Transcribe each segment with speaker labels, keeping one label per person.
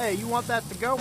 Speaker 1: Hey, you want that to go?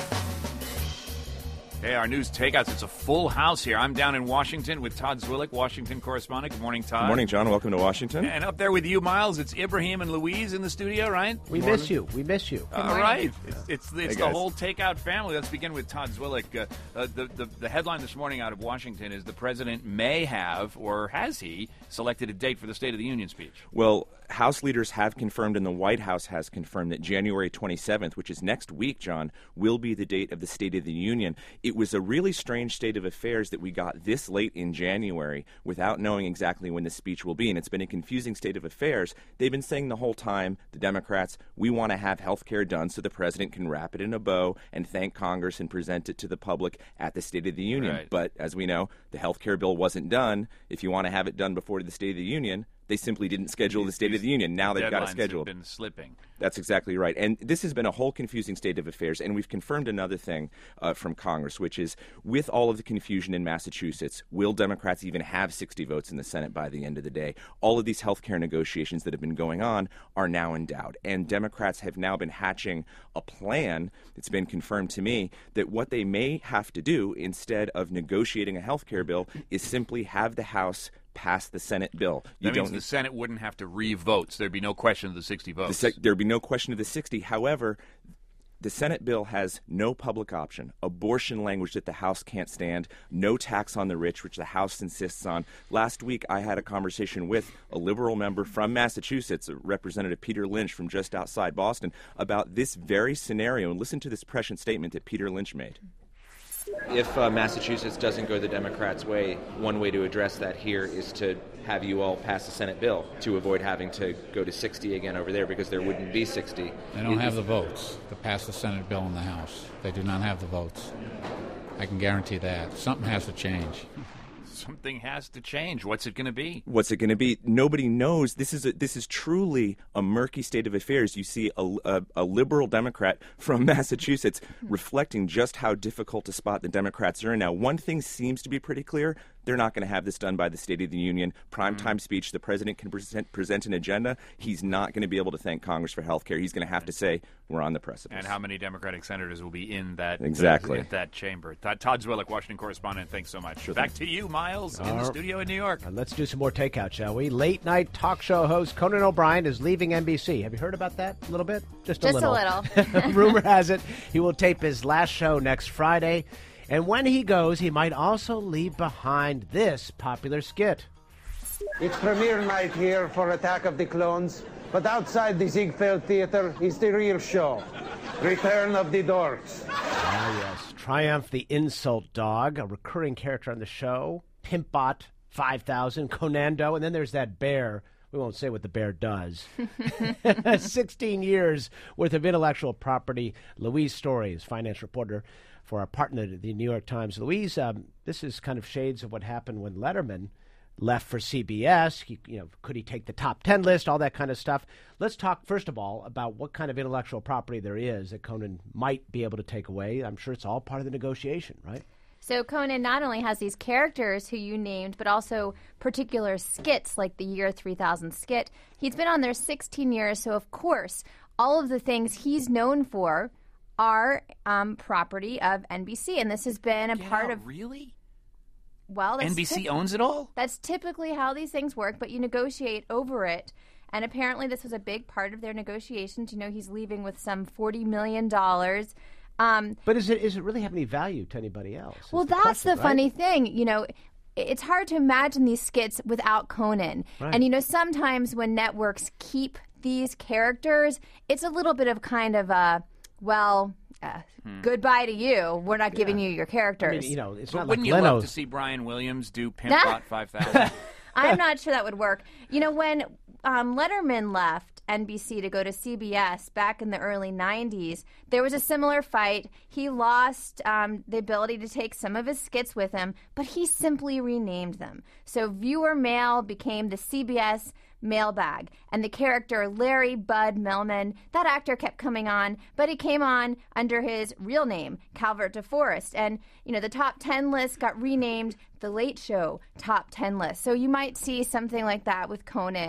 Speaker 2: Hey, our news takeouts. It's a full house here. I'm down in Washington with Todd Zwillich, Washington correspondent. Good morning, Todd.
Speaker 3: Good morning, John. Welcome to Washington.
Speaker 2: And up there with you, Miles, it's Ibrahim and Louise in the studio, right?
Speaker 1: We miss you. We miss you.
Speaker 2: All right. It's the
Speaker 3: guys.
Speaker 2: whole takeout family. Let's begin with Todd Zwillich. The headline this morning out of Washington is the president may have, or has he, selected a date for the State of the Union speech.
Speaker 3: Well, House leaders have confirmed, and the White House has confirmed, that January 27th, which is next week, John, will be the date of the State of the Union. It was a really strange state of affairs that we got this late in January without knowing exactly when the speech will be, and it's been a confusing state of affairs. They've been saying the whole time, the Democrats, we want to have health care done so the president can wrap it in a bow and thank Congress and present it to the public at the State of the Union.
Speaker 2: Right.
Speaker 3: But as we know, the health care bill wasn't done. If you want to have it done before the State of the Union, they simply didn't schedule the State of the Union. Now they've got it scheduled.
Speaker 2: Deadlines have been slipping.
Speaker 3: That's exactly right. And this has been a whole confusing state of affairs. And we've confirmed another thing from Congress, which is with all of the confusion in Massachusetts, will Democrats even have 60 votes in the Senate by the end of the day? All of these health care negotiations that have been going on are now in doubt. And Democrats have now been hatching a plan that's been confirmed to me that what they may have to do instead of negotiating a health care bill is simply have the House pass the Senate bill.
Speaker 2: That means the Senate wouldn't have to re-vote. So there'd be no question of the 60 votes.
Speaker 3: There'd be no question of the 60. However, the Senate bill has no public option, abortion language that the House can't stand, no tax on the rich, which the House insists on. Last week, I had a conversation with a liberal member from Massachusetts, Representative Peter Lynch from just outside Boston, about this very scenario. And listen to this prescient statement that Peter Lynch made. If Massachusetts doesn't go the Democrats' way, one way to address that here is to have you all pass the Senate bill to avoid having to go to 60 again over there, because there wouldn't be 60.
Speaker 4: They don't have the votes to pass the Senate bill in the House. They do not have the votes. I can guarantee that. Something has to change.
Speaker 2: Something has to change. What's it going to be?
Speaker 3: What's it going to be? Nobody knows. This is truly a murky state of affairs. You see a liberal Democrat from Massachusetts reflecting just how difficult a spot the Democrats are in now. One thing seems to be pretty clear. They're not going to have this done by the State of the Union. Primetime speech, the president can present an agenda. He's not going to be able to thank Congress for health care. He's going to have to say, we're on the precipice.
Speaker 2: And how many Democratic senators will be in that that chamber? Todd Zwillich, Washington correspondent, thanks so much.
Speaker 3: Sure
Speaker 2: Back
Speaker 3: thing.
Speaker 2: to you, Miles, in the studio in New York.
Speaker 1: Let's do some more takeout, shall we? Late night talk show host Conan O'Brien is leaving NBC. Have you heard about that a little bit? Just a little. Rumor has it he will tape his last show next Friday. And when he goes, he might also leave behind this popular skit.
Speaker 5: It's premiere night here for Attack of the Clones, but outside the Ziegfeld Theater is the real show, Return of the Dorks.
Speaker 1: Ah, yes. Triumph the Insult Dog, a recurring character on the show, Pimpbot 5000, Conando, and then there's that bear. We won't say what the bear does. 16 years worth of intellectual property. Louise Story is finance reporter for our partner, the New York Times. Louise, this is kind of shades of what happened when Letterman left for CBS. Could he take the top 10 list, all that kind of stuff. Let's talk, first of all, about what kind of intellectual property there is that Conan might be able to take away. I'm sure it's all part of the negotiation, right?
Speaker 6: So Conan not only has these characters who you named, but also particular skits like the Year 3000 skit. He's been on there 16 years, so of course, all of the things he's known for are property of NBC, and this has been a part of...
Speaker 2: Really?
Speaker 6: Well,
Speaker 2: NBC owns it all?
Speaker 6: That's typically how these things work, but you negotiate over it. And apparently this was a big part of their negotiations. He's leaving with some $40 million.
Speaker 1: But is it really have any value to anybody else?
Speaker 6: Well, that's the funny thing. It's hard to imagine these skits without Conan. Right. And, sometimes when networks keep these characters, it's a little bit of kind of a... goodbye to you. We're not giving you your characters.
Speaker 1: It's
Speaker 2: but
Speaker 1: not
Speaker 2: wouldn't
Speaker 1: like
Speaker 2: you
Speaker 1: Leno's.
Speaker 2: love to see Brian Williams do Pimpbot 5000?
Speaker 6: I'm not sure that would work. When Letterman left NBC to go to CBS back in the early 90s, there was a similar fight. He lost the ability to take some of his skits with him, but he simply renamed them. So Viewer Mail became the CBS Mailbag, and the character Larry Bud Melman, that actor kept coming on, but he came on under his real name, Calvert DeForest. And, the top 10 list got renamed The Late Show Top 10 list. So you might see something like that with Conan.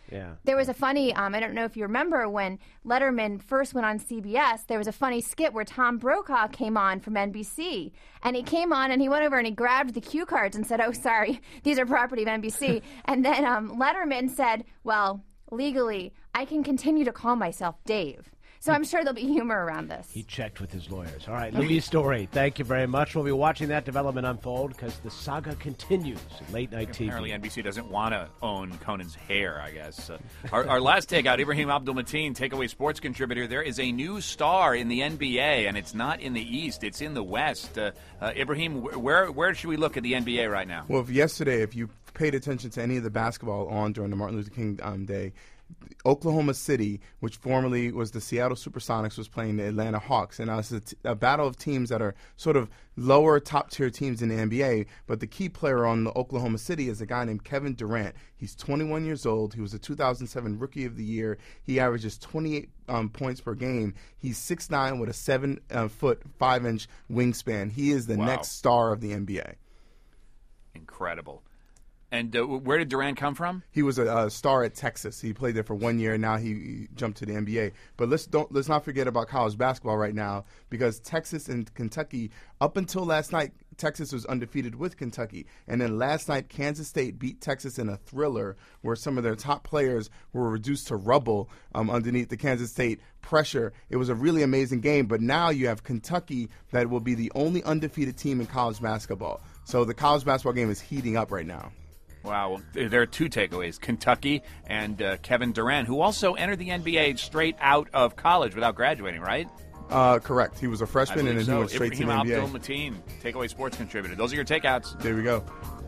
Speaker 1: Yeah.
Speaker 6: There was a funny, I don't know if you remember, when Letterman first went on CBS, there was a funny skit where Tom Brokaw came on from NBC. And he came on and he went over and he grabbed the cue cards and said, "Oh, sorry, these are property of NBC." And then Letterman said, "Well, legally, I can continue to call myself Dave." So I'm sure there'll be humor around this.
Speaker 1: He checked with his lawyers. All right, Louise Story, thank you very much. We'll be watching that development unfold because the saga continues in late-night TV.
Speaker 2: Apparently NBC doesn't want to own Conan's hair, I guess. Our last takeout, Ibrahim Abdul-Mateen, Takeaway Sports contributor. There is a new star in the NBA, and it's not in the East. It's in the West. Ibrahim, where should we look at the NBA right now?
Speaker 7: Well, if you paid attention to any of the basketball on during the Martin Luther King Day, Oklahoma City, which formerly was the Seattle Supersonics, was playing the Atlanta Hawks. And now it's a battle of teams that are sort of lower top-tier teams in the NBA. But the key player on the Oklahoma City is a guy named Kevin Durant. He's 21 years old. He was a 2007 Rookie of the Year. He averages 28 points per game. He's 6'9" with a 7-foot, 5-inch wingspan. He is the next star of the NBA.
Speaker 2: Incredible. And where did Durant come from?
Speaker 7: He was a star at Texas. He played there for 1 year, and now he jumped to the NBA. But let's not forget about college basketball right now, because Texas and Kentucky, up until last night, Texas was undefeated with Kentucky. And then last night, Kansas State beat Texas in a thriller where some of their top players were reduced to rubble underneath the Kansas State pressure. It was a really amazing game. But now you have Kentucky that will be the only undefeated team in college basketball. So the college basketball game is heating up right now.
Speaker 2: Wow, there are two takeaways, Kentucky and Kevin Durant, who also entered the NBA straight out of college without graduating, right?
Speaker 7: Correct. He was a freshman, and then he went straight to the NBA.
Speaker 2: Ibrahim Abdul-Mateen, Takeaway Sports contributor. Those are your takeouts.
Speaker 7: There we go.